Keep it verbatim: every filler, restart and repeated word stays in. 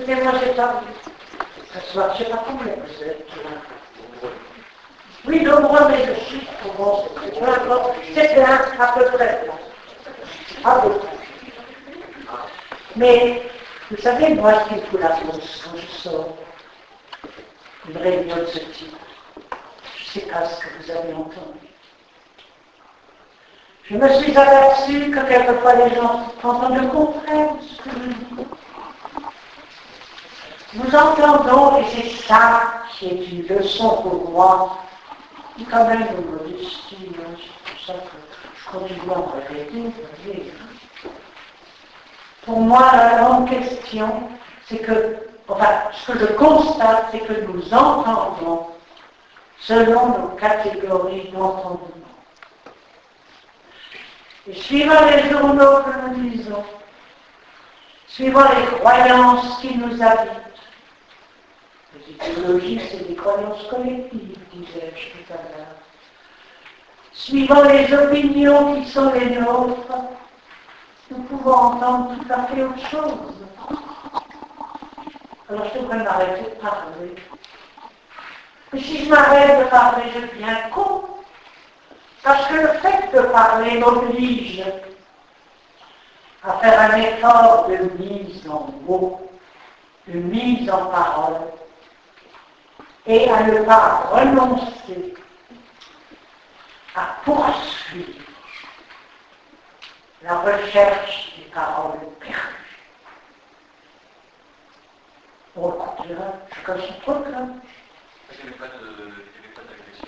écoutez, moi j'ai pas vu. Ce soir, je ne sais pas combien vous êtes. Oui, nombreux, mais je suis bon, c'est peu importe. C'est bien, à peu près. À peu près. Mais, vous savez, moi, ce qui me fout la fausse quand je sors une réunion de ce type, je ne sais pas ce que vous avez entendu. Je me suis aperçu que quelquefois les gens entendent le contraire de ce que je dis. Nous entendons, et c'est ça qui est une leçon pour moi, quand même de modestie, hein, c'est pour ça que je continue à me répéter, vous voyez. Pour moi, la grande question, c'est que, enfin, ce que je constate, c'est que nous entendons selon nos catégories d'entendement. Et suivant les journaux que nous lisons, suivant les croyances qui nous habitent, les idéologies, c'est des croyances collectives, disais-je tout à l'heure, suivant les opinions qui sont les nôtres, nous pouvons entendre tout à fait autre chose. Alors je devrais m'arrêter de parler. Mais si je m'arrête de parler, je deviens con. Parce que le fait de parler m'oblige à faire un effort de mise en mots, de mise en parole, et à ne pas renoncer à poursuivre la recherche des paroles perdues. On continuera jusqu'à son programme. Parce qu'il n'y a pas de